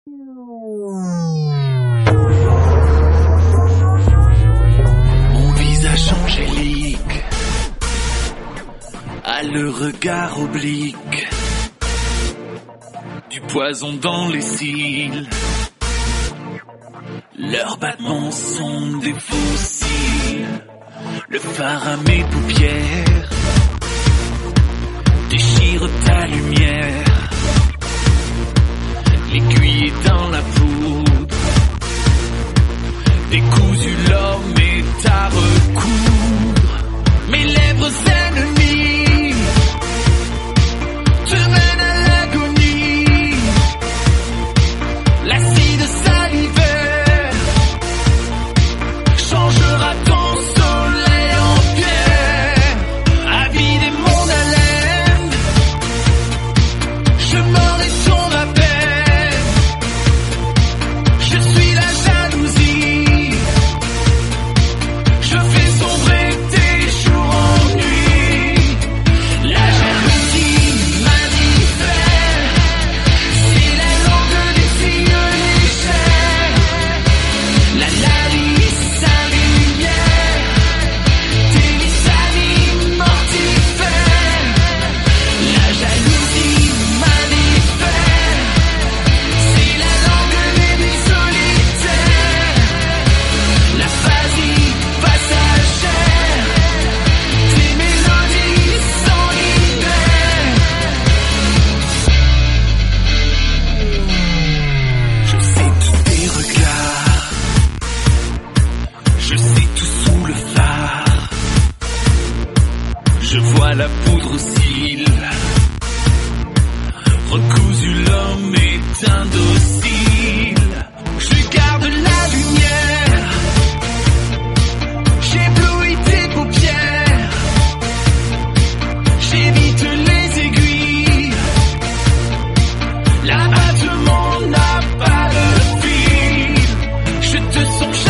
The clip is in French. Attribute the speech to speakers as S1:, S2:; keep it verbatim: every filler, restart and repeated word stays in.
S1: Mon visage angélique a le regard oblique, du poison dans les cils. Leurs battements sont des fossiles. Le phare à mes paupières déchire ta lumière. L'aiguille est dans la poudre, décousu l'homme est à recoudre. Mes lèvres ennemies te mènent à l'agonie. L'acide salivaire changera ton soleil en pierre. Avide mon haleine, je m'aurai son rappel. Je suis la jalousie, je fais sombrer tes jours en nuit. La jalousie m'indiffère, c'est la langue des filles légères. La lalice sa lumière, tes visages mortifères. La jalousie m'indiffère, c'est la langue des nuits solitaires. La phasie passagère, tes mélodies sanguinaires. Je sais tous tes regards, je sais tout sous le phare. Je vois la poudre aux cils, recousu l'homme est indocile. Je garde la lumière, j'éblouis tes paupières. J'évite les aiguilles, l'abattement n'a pas de fil. Je te sens